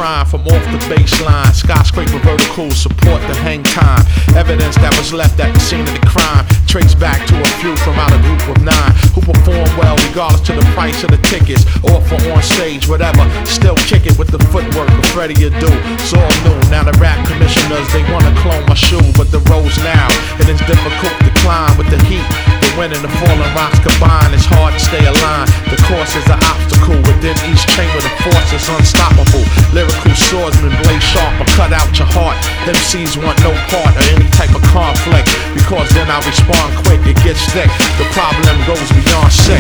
crime from off the baseline. Skyscraper vertical support the hang time. Evidence that was left at the scene of the crime traced back to a few from out a group of 9 who perform well regardless to the price of the tickets. Or for on stage, whatever. Still kick it with the footwork of Freddie Adu. It's all new. Now the rap commissioners, they wanna clone my shoe, but the road's now. It is difficult to climb with the heat. The wind and the falling rocks combine. It's hard to stay aligned. The course is an obstacle. Within each chamber, the force is unstoppable. Lyrical swordsman, blade sharp, or cut out your heart. MCs want no part of any type of conflict, because then I respond quick, it gets thick. The problem goes beyond sick.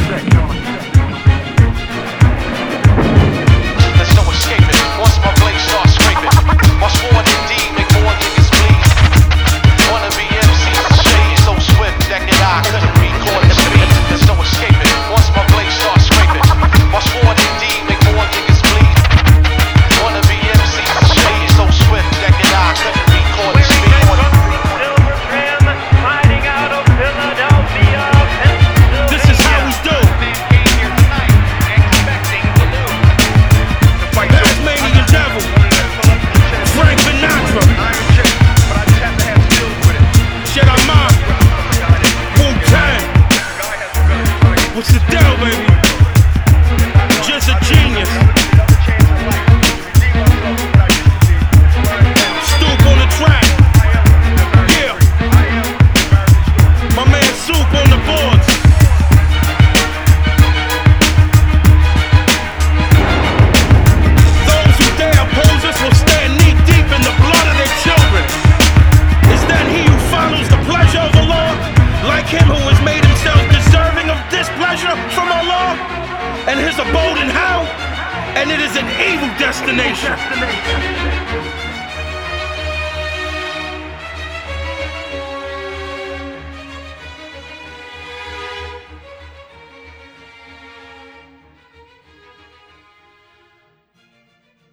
There's no escaping. Once my blade starts scraping, watch forward indeed, make more niggas bleed. Wanna be MC's shade so swift that I couldn't record the speed. There's no escaping. Once my blade starts scraping, watch forward indeed, make more niggas bleed. Wanna be MC's shade so swift that I couldn't record the speed. This is how we do. Tasmanian Devil, Frank Sinatra, Jedi Mind, Wu-Tang. What's the deal, baby? Just a genius. Stoop on the track. Yeah. My man Soup on the boards. Those who dare oppose us will stand knee deep in the blood of their children. Is that he who follows the pleasure of the Lord, like him who has made himself deserving of displeasure from Allah, and his abode in hell, and it is an evil destination.